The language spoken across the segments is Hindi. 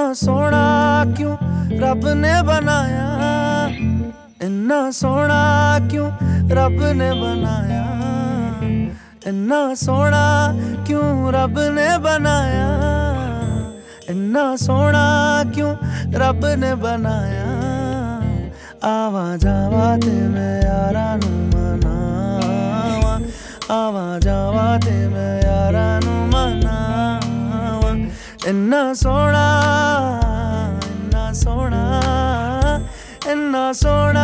सोना क्यों रब ने बनाया, इन्ना सोना क्यों रब ने बनाया, इन्ना सोना क्यों रब ने बनाया, इन्ना सोना क्यों रब ने बनाया। आवा जावा ते मैं यारा नू मनावा, आवा जावा ते मैं यारा नू मनावा। इन्ना सोना, इन्ना सोना, इन्ना सोना,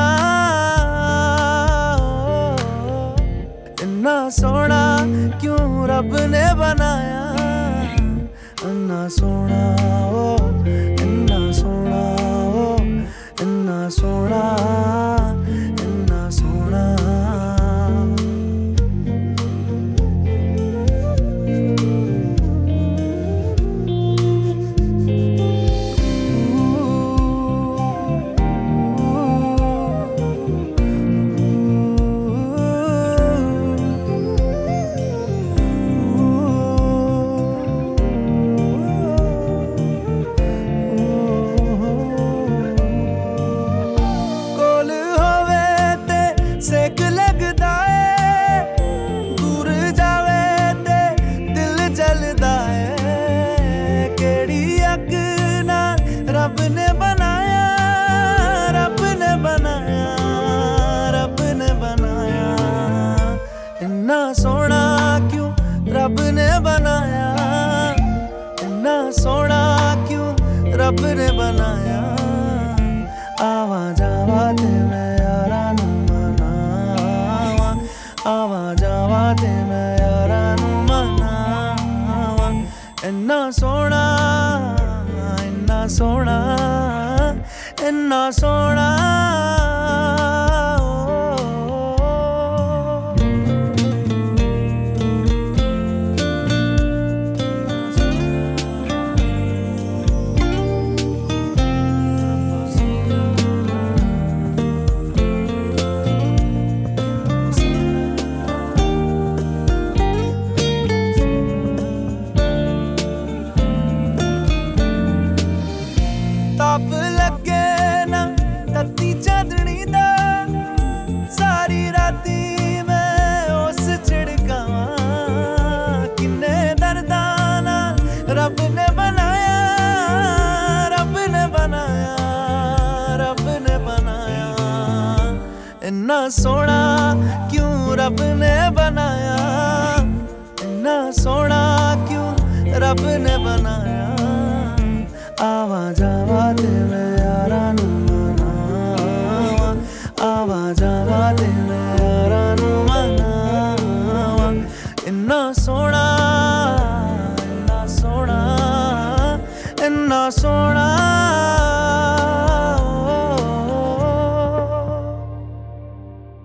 इन्ना सोना क्यों रब ने बनाया, इन्ना सोना ओ, इन्ना सोना ओ, इन्ना सोना, इन्ना सोना। सेक लगदा है, दूर जावे ते दिल जलदा है। केड़ी अग नाल रब ने बनाया, रब ने बनाया, रब ने बनाया। इन्ना सोना क्यों रब ने बनाया, इन्ना सोना क्यों रब ने बनाया। आवा जावा ते मैं यारा नू मनावा, आवा जावा ते मैं यारा नू मनावा। इन्ना सोना, इन्ना सोना, इन्ना सोना। ताप लगे ना तत्ती चांदनी दा, सारी राती मैं उस छिड़कावा। किन्ने दर्दां नाल रब ने बनाया, रब ने बनाया, रब ने बनाया। इन्ना सोना क्यों रब ने बनाया, इन्ना सोना क्यों रब ने बनाया। आवा जावा ते मैं यारा नू मनावा, आवा जावा ते मैं यारा नू मनावा। इन्ना सोना, इन्ना सोना, इन्ना सोना।